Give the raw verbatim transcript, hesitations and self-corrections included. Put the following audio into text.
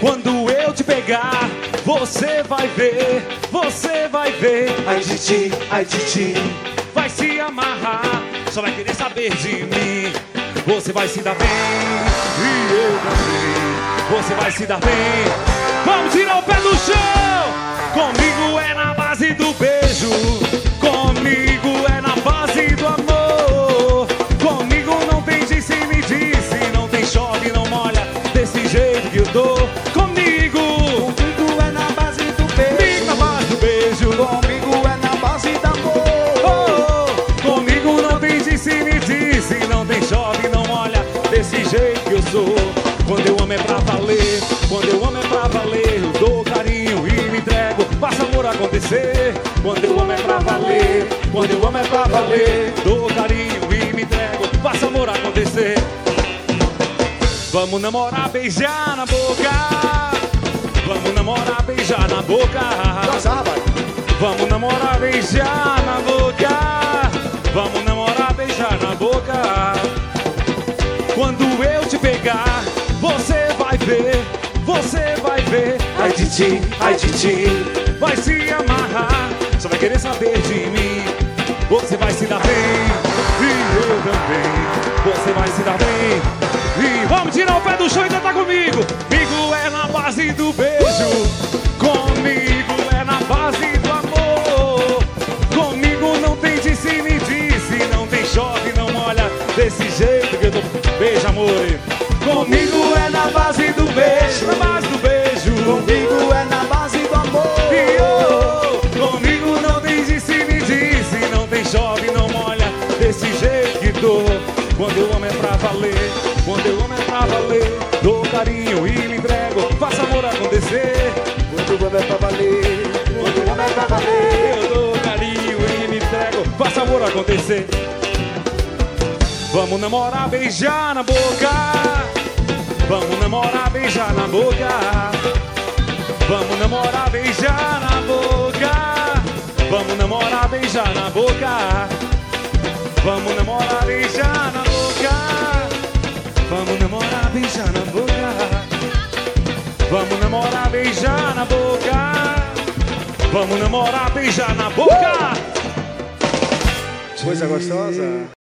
Quando eu te pegar, você vai ver, você vai ver. Ai de ti, ai de ti. Vai se amarrar, só vai querer saber de mim. Você vai se dar bem, e eu também. Você vai se dar bem. Vamos tirar o pé do chão. Comigo é na base do beijo. Comigo é na base do amor. Comigo não tem disse e me disse. Não tem chove, não molha. Desse jeito que eu tô. Comigo, Comigo é na base do beijo. comigo na base do beijo. Comigo é na base do amor. Oh, oh. Comigo não tem disse e me disse. Não tem chove, não molha. Desse jeito que eu sou. Quando eu amo é pra valer. Quando eu amo é pra valer. Eu dou carinho e me entrego. Faça amor acontecer. Quando eu amo é pra valer. Quando eu amo é pra valer. Dou carinho e me entrego. Faça amor acontecer. Vamos namorar, beijar na boca. Vamos namorar, beijar na boca. Nossa, rapaz. Vamos namorar, beijar na boca. Vamos namorar, beijar na boca. Quando eu te pegar, você vai ver, você vai ver. Ai de ti, ai de ti. Vai se amarrar, só vai querer saber de mim. Você vai se dar bem, e eu também. Você vai se dar bem. E vamos tirar o pé do chão e tentar comigo. Comigo é na base do beijo. Comigo é na base do amor. Comigo não tem disse e me disse. Não tem chove, não molha. Desse jeito que eu tô. Beijo, amor. Comigo é na base do beijo. Na base do beijo. Comigo é na base do amor. E oh, comigo não tem disse e me disse. Não tem chove, não molha. Desse jeito que tô. Quando eu amo é pra valer. Quando eu amo é pra valer. Dou carinho e me entrego. Faça amor acontecer. Quando eu amo é pra valer. Quando eu amo é pra valer. Eu dou carinho e me entrego. Faça amor acontecer. Vamos namorar, beijar na boca. Vamos namorar, beijar na boca. Vamos namorar, beijar na boca. Vamos namorar, beijar na boca. Vamos namorar, beijar na boca. Vamos namorar, beijar na boca. Vamos namorar, beijar na boca. Vamos namorar, beijar na boca. Coisa gostosa.